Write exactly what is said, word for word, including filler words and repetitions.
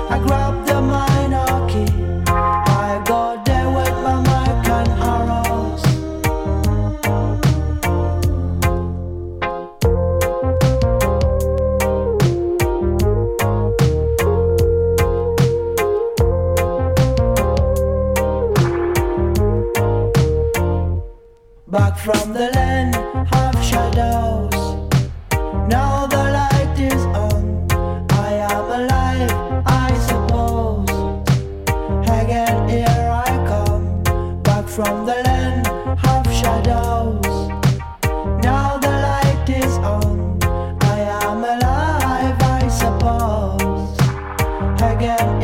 I grab the minor key. I go there with my mic and arrows. Back from the land of shadows. Now the light is on. I am alive, I suppose. Again, here I come. Back from the land of shadows. Now the light is on. I am alive, I suppose. Again,